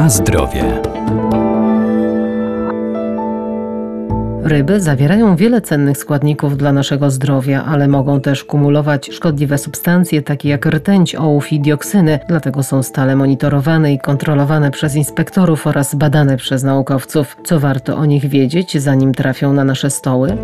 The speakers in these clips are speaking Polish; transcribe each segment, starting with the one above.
Na zdrowie. Ryby zawierają wiele cennych składników dla naszego zdrowia, ale mogą też kumulować szkodliwe substancje takie jak rtęć, ołów i dioksyny. Dlatego są stale monitorowane i kontrolowane przez inspektorów oraz badane przez naukowców. Co warto o nich wiedzieć, zanim trafią na nasze stoły?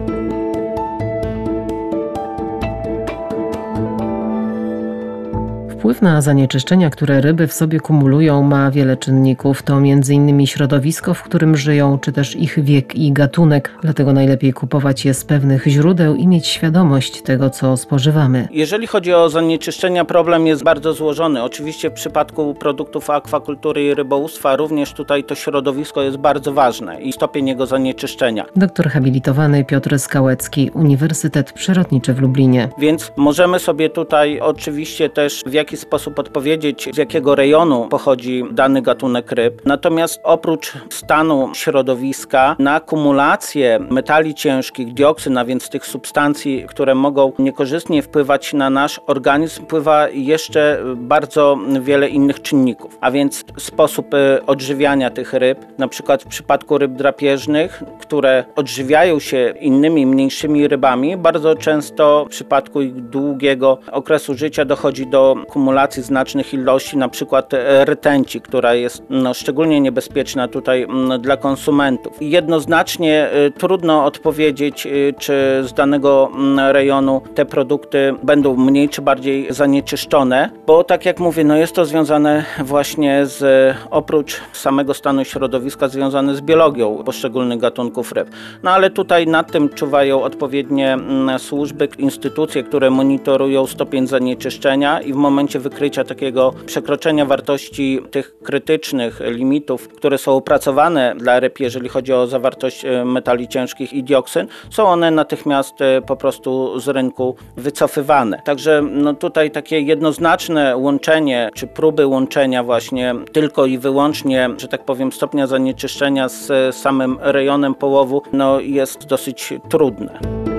Wpływ na zanieczyszczenia, które ryby w sobie kumulują, ma wiele czynników. To m.in. środowisko, w którym żyją, czy też ich wiek i gatunek. Dlatego najlepiej kupować je z pewnych źródeł i mieć świadomość tego, co spożywamy. Jeżeli chodzi o zanieczyszczenia, problem jest bardzo złożony. Oczywiście w przypadku produktów akwakultury i rybołówstwa również tutaj to środowisko jest bardzo ważne i stopień jego zanieczyszczenia. Doktor habilitowany Piotr Skałecki, Uniwersytet Przyrodniczy w Lublinie. Więc możemy sobie tutaj oczywiście też w jaki sposób odpowiedzieć, z jakiego rejonu pochodzi dany gatunek ryb. Natomiast oprócz stanu środowiska na kumulację metali ciężkich, dioksyn, a więc tych substancji, które mogą niekorzystnie wpływać na nasz organizm, wpływa jeszcze bardzo wiele innych czynników. A więc sposób odżywiania tych ryb, na przykład w przypadku ryb drapieżnych, które odżywiają się innymi, mniejszymi rybami, bardzo często w przypadku ich długiego okresu życia dochodzi do kumulacji znacznych ilości na przykład rtęci, która jest szczególnie niebezpieczna tutaj dla konsumentów. Jednoznacznie trudno odpowiedzieć, czy z danego rejonu te produkty będą mniej czy bardziej zanieczyszczone, bo tak jak mówię, jest to związane właśnie oprócz samego stanu środowiska, związane z biologią poszczególnych gatunków ryb. Ale tutaj nad tym czuwają odpowiednie służby, instytucje, które monitorują stopień zanieczyszczenia i w momencie wykrycia takiego przekroczenia wartości tych krytycznych limitów, które są opracowane dla ryb, jeżeli chodzi o zawartość metali ciężkich i dioksyn, są one natychmiast po prostu z rynku wycofywane. Także tutaj takie jednoznaczne łączenie, czy próby łączenia właśnie tylko i wyłącznie, że tak powiem, stopnia zanieczyszczenia z samym rejonem połowu, jest dosyć trudne.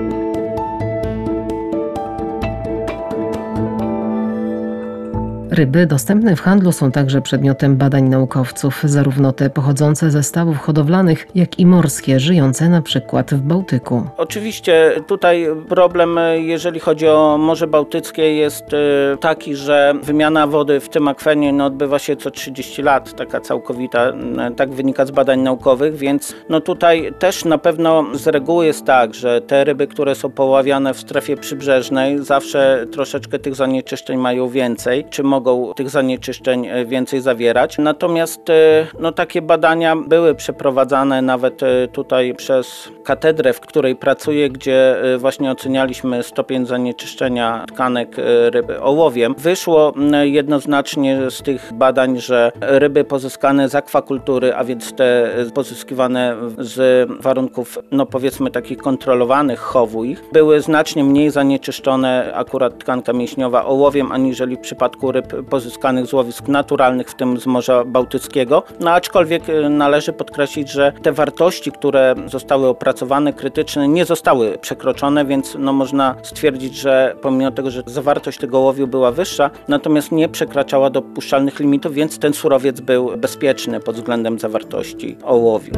Ryby dostępne w handlu są także przedmiotem badań naukowców, zarówno te pochodzące ze stawów hodowlanych, jak i morskie, żyjące na przykład w Bałtyku. Oczywiście tutaj problem, jeżeli chodzi o Morze Bałtyckie, jest taki, że wymiana wody w tym akwenie odbywa się co 30 lat, taka całkowita, tak wynika z badań naukowych, więc tutaj też na pewno z reguły jest tak, że te ryby, które są poławiane w strefie przybrzeżnej, zawsze troszeczkę tych zanieczyszczeń mają więcej, czy mogą tych zanieczyszczeń więcej zawierać. Natomiast takie badania były przeprowadzane nawet tutaj przez katedrę, w której pracuję, gdzie właśnie ocenialiśmy stopień zanieczyszczenia tkanek ryby ołowiem. Wyszło jednoznacznie z tych badań, że ryby pozyskane z akwakultury, a więc te pozyskiwane z warunków, powiedzmy takich kontrolowanych chowu ich, były znacznie mniej zanieczyszczone akurat tkanka mięśniowa ołowiem, aniżeli w przypadku ryb pozyskanych z łowisk naturalnych, w tym z Morza Bałtyckiego. Aczkolwiek należy podkreślić, że te wartości, które zostały opracowane, krytyczne, nie zostały przekroczone, więc można stwierdzić, że pomimo tego, że zawartość tego ołowiu była wyższa, natomiast nie przekraczała dopuszczalnych limitów, więc ten surowiec był bezpieczny pod względem zawartości ołowiu.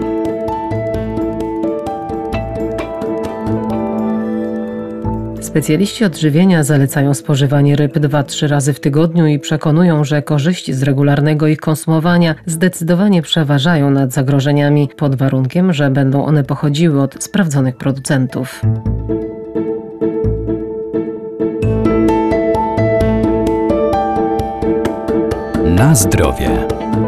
Specjaliści odżywienia zalecają spożywanie ryb 2-3 razy w tygodniu i przekonują, że korzyści z regularnego ich konsumowania zdecydowanie przeważają nad zagrożeniami, pod warunkiem, że będą one pochodziły od sprawdzonych producentów. Na zdrowie.